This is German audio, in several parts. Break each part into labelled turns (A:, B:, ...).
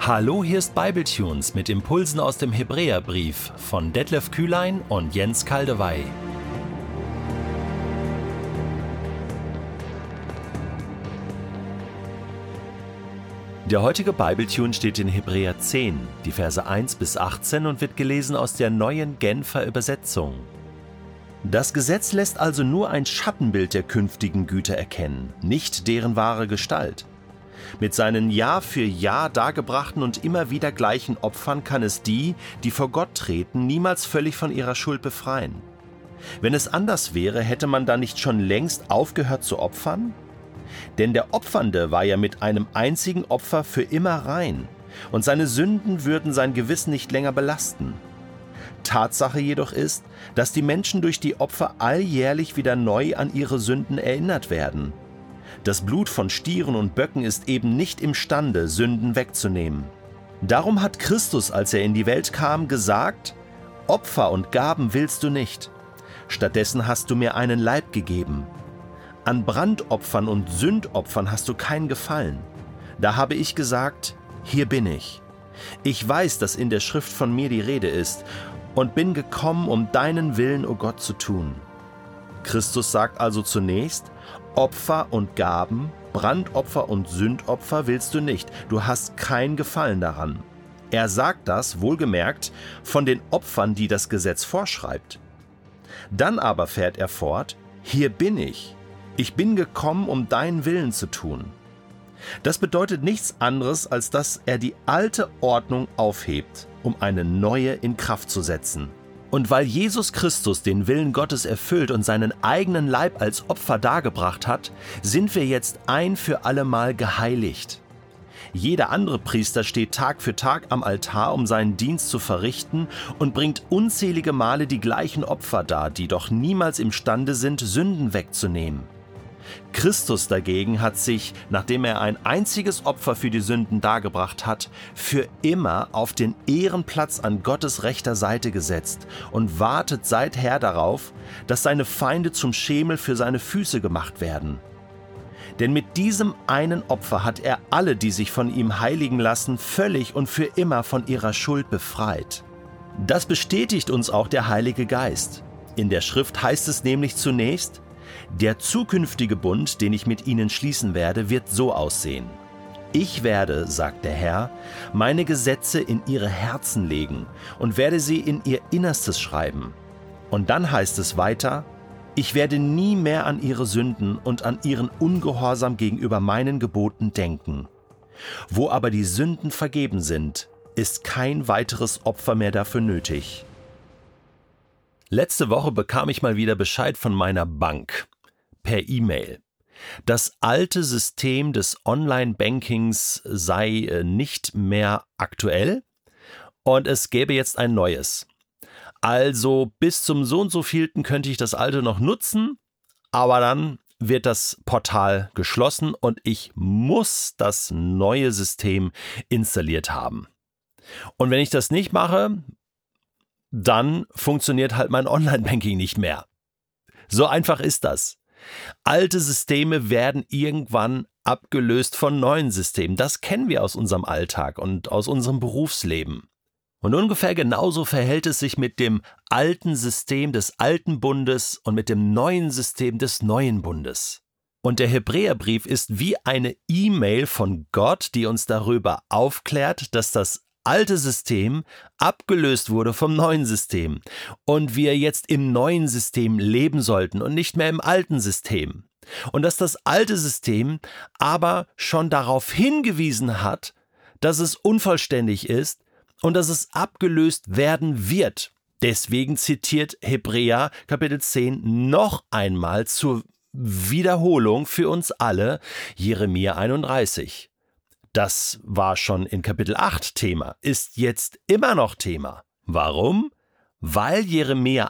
A: Hallo, hier ist Bibletunes mit Impulsen aus dem Hebräerbrief von Detlef Kühlein und Jens Kaldewey. Der heutige Bibletune steht in Hebräer 10, die Verse 1 bis 18 und wird gelesen aus der neuen Genfer Übersetzung. Das Gesetz lässt also nur ein Schattenbild der künftigen Güter erkennen, nicht deren wahre Gestalt. Mit seinen Jahr für Jahr dargebrachten und immer wieder gleichen Opfern kann es die vor Gott treten, niemals völlig von ihrer Schuld befreien. Wenn es anders wäre, hätte man dann nicht schon längst aufgehört zu opfern? Denn der Opfernde war ja mit einem einzigen Opfer für immer rein, und seine Sünden würden sein Gewissen nicht länger belasten. Tatsache jedoch ist, dass die Menschen durch die Opfer alljährlich wieder neu an ihre Sünden erinnert werden. Das Blut von Stieren und Böcken ist eben nicht imstande, Sünden wegzunehmen. Darum hat Christus, als er in die Welt kam, gesagt: Opfer und Gaben willst du nicht. Stattdessen hast du mir einen Leib gegeben. An Brandopfern und Sündopfern hast du keinen Gefallen. Da habe ich gesagt: Hier bin ich. Ich weiß, dass in der Schrift von mir die Rede ist, und bin gekommen, um deinen Willen, o Gott, zu tun. Christus sagt also zunächst: Opfer und Gaben, Brandopfer und Sündopfer willst du nicht. Du hast kein Gefallen daran. Er sagt das, wohlgemerkt, von den Opfern, die das Gesetz vorschreibt. Dann aber fährt er fort: Hier bin ich. Ich bin gekommen, um deinen Willen zu tun. Das bedeutet nichts anderes, als dass er die alte Ordnung aufhebt, um eine neue in Kraft zu setzen. Und weil Jesus Christus den Willen Gottes erfüllt und seinen eigenen Leib als Opfer dargebracht hat, sind wir jetzt ein für allemal geheiligt. Jeder andere Priester steht Tag für Tag am Altar, um seinen Dienst zu verrichten, und bringt unzählige Male die gleichen Opfer dar, die doch niemals imstande sind, Sünden wegzunehmen. Christus dagegen hat sich, nachdem er ein einziges Opfer für die Sünden dargebracht hat, für immer auf den Ehrenplatz an Gottes rechter Seite gesetzt und wartet seither darauf, dass seine Feinde zum Schemel für seine Füße gemacht werden. Denn mit diesem einen Opfer hat er alle, die sich von ihm heiligen lassen, völlig und für immer von ihrer Schuld befreit. Das bestätigt uns auch der Heilige Geist. In der Schrift heißt es nämlich zunächst: Der zukünftige Bund, den ich mit ihnen schließen werde, wird so aussehen. Ich werde, sagt der Herr, meine Gesetze in ihre Herzen legen und werde sie in ihr Innerstes schreiben. Und dann heißt es weiter: Ich werde nie mehr an ihre Sünden und an ihren Ungehorsam gegenüber meinen Geboten denken. Wo aber die Sünden vergeben sind, ist kein weiteres Opfer mehr dafür nötig. Letzte Woche bekam ich mal wieder Bescheid von meiner Bank per E-Mail. Das alte System des Online-Bankings sei nicht mehr aktuell und es gäbe jetzt ein neues. Also bis zum so und so vielten könnte ich das alte noch nutzen, aber dann wird das Portal geschlossen und ich muss das neue System installiert haben. Und wenn ich das nicht mache, dann funktioniert halt mein Online-Banking nicht mehr. So einfach ist das. Alte Systeme werden irgendwann abgelöst von neuen Systemen. Das kennen wir aus unserem Alltag und aus unserem Berufsleben. Und ungefähr genauso verhält es sich mit dem alten System des alten Bundes und mit dem neuen System des neuen Bundes. Und der Hebräerbrief ist wie eine E-Mail von Gott, die uns darüber aufklärt, dass das alte System abgelöst wurde vom neuen System und wir jetzt im neuen System leben sollten und nicht mehr im alten System. Und dass das alte System aber schon darauf hingewiesen hat, dass es unvollständig ist und dass es abgelöst werden wird. Deswegen zitiert Hebräer Kapitel 10 noch einmal zur Wiederholung für uns alle Jeremia 31. Das war schon in Kapitel 8 Thema, ist jetzt immer noch Thema. Warum? Weil Jeremia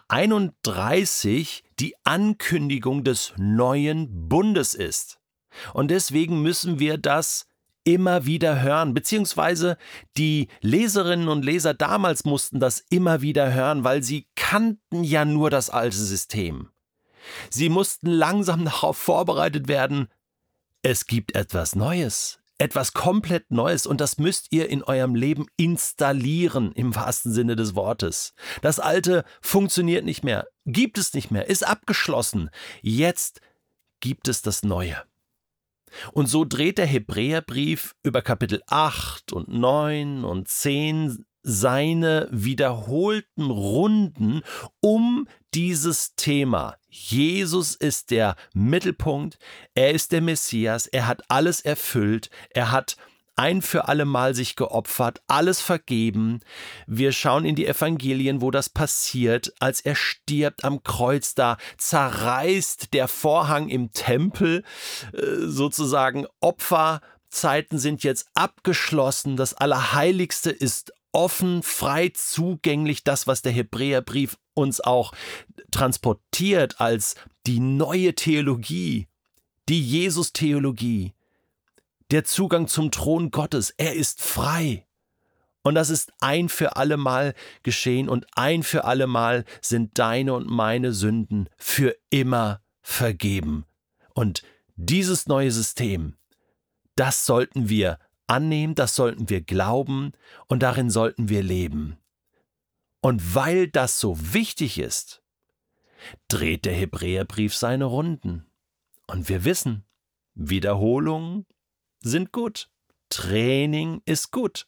A: 31 die Ankündigung des neuen Bundes ist. Und deswegen müssen wir das immer wieder hören, beziehungsweise die Leserinnen und Leser damals mussten das immer wieder hören, weil sie kannten ja nur das alte System. Sie mussten langsam darauf vorbereitet werden: Es gibt etwas Neues. etwas komplett Neues und das müsst ihr in eurem Leben installieren, im wahrsten Sinne des Wortes. Das Alte funktioniert nicht mehr, gibt es nicht mehr, ist abgeschlossen. Jetzt gibt es das Neue. Und so dreht der Hebräerbrief über Kapitel 8 und 9 und 10 seine wiederholten Runden um dieses Thema. Jesus ist der Mittelpunkt, er ist der Messias, er hat alles erfüllt, er hat ein für alle Mal sich geopfert, alles vergeben. Wir schauen in die Evangelien, wo das passiert, als er stirbt am Kreuz, da zerreißt der Vorhang im Tempel, sozusagen Opferzeiten sind jetzt abgeschlossen, das Allerheiligste ist offen, frei zugänglich, das, was der Hebräerbrief uns auch transportiert als die neue Theologie, die Jesus-Theologie, der Zugang zum Thron Gottes, er ist frei. Und das ist ein für alle Mal geschehen und ein für alle Mal sind deine und meine Sünden für immer vergeben. Und dieses neue System, das sollten wir annehmen, das sollten wir glauben und darin sollten wir leben. Und weil das so wichtig ist, dreht der Hebräerbrief seine Runden. Und wir wissen, Wiederholungen sind gut, Training ist gut.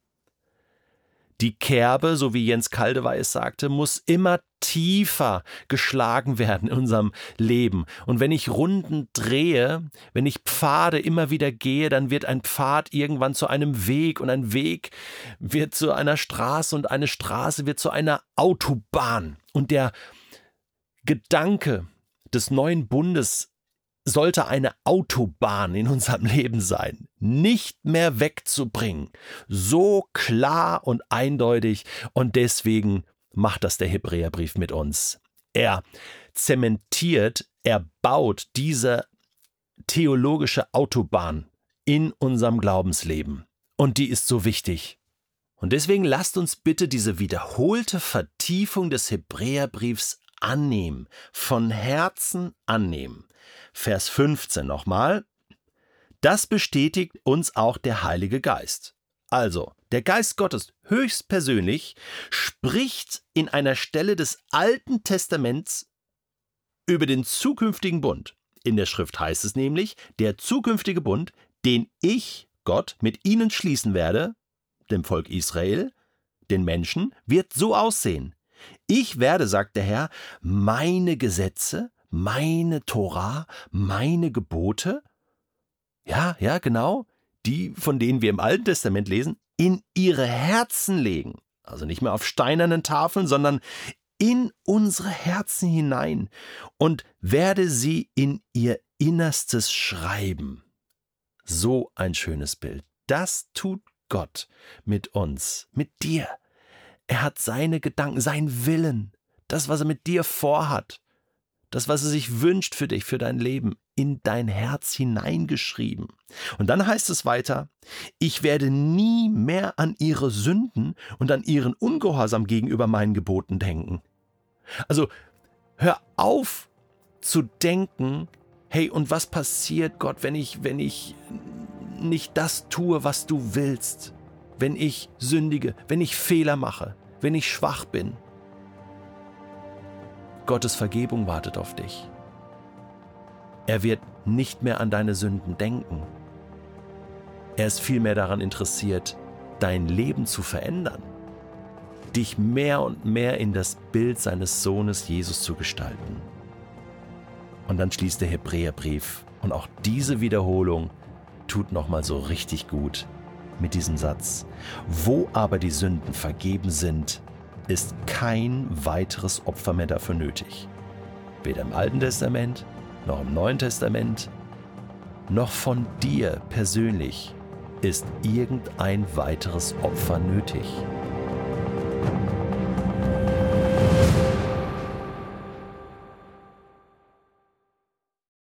A: Die Kerbe, so wie Jens Kaldewey sagte, muss immer tiefer geschlagen werden in unserem Leben. Und wenn ich Runden drehe, wenn ich Pfade immer wieder gehe, dann wird ein Pfad irgendwann zu einem Weg und ein Weg wird zu einer Straße und eine Straße wird zu einer Autobahn. Und der Gedanke des neuen Bundes sollte eine Autobahn in unserem Leben sein, nicht mehr wegzubringen, so klar und eindeutig und deswegen macht das der Hebräerbrief mit uns. Er zementiert, er baut diese theologische Autobahn in unserem Glaubensleben und die ist so wichtig. Und deswegen lasst uns bitte diese wiederholte Vertiefung des Hebräerbriefs annehmen, von Herzen annehmen. Vers 15 nochmal. Das bestätigt uns auch der Heilige Geist. Also, der Geist Gottes höchstpersönlich spricht in einer Stelle des Alten Testaments über den zukünftigen Bund. In der Schrift heißt es nämlich, der zukünftige Bund, den ich, Gott, mit ihnen schließen werde, dem Volk Israel, den Menschen, wird so aussehen. Ich werde, sagt der Herr, meine Gesetze, meine Tora, meine Gebote, ja, genau, die, von denen wir im Alten Testament lesen, in ihre Herzen legen. Also nicht mehr auf steinernen Tafeln, sondern in unsere Herzen hinein und werde sie in ihr Innerstes schreiben. So ein schönes Bild. Das tut Gott mit uns, mit dir. Er hat seine Gedanken, seinen Willen, das, was er mit dir vorhat, das, was er sich wünscht für dich, für dein Leben, in dein Herz hineingeschrieben. Und dann heißt es weiter, ich werde nie mehr an ihre Sünden und an ihren Ungehorsam gegenüber meinen Geboten denken. Also hör auf zu denken, hey, und was passiert, Gott, wenn ich nicht das tue, was du willst, wenn ich sündige, wenn ich Fehler mache, wenn ich schwach bin. Gottes Vergebung wartet auf dich. Er wird nicht mehr an deine Sünden denken. Er ist vielmehr daran interessiert, dein Leben zu verändern, dich mehr und mehr in das Bild seines Sohnes Jesus zu gestalten. Und dann schließt der Hebräerbrief und auch diese Wiederholung tut nochmal so richtig gut mit diesem Satz. Wo aber die Sünden vergeben sind, ist kein weiteres Opfer mehr dafür nötig. Weder im Alten Testament, noch im Neuen Testament, noch von dir persönlich ist irgendein weiteres Opfer nötig.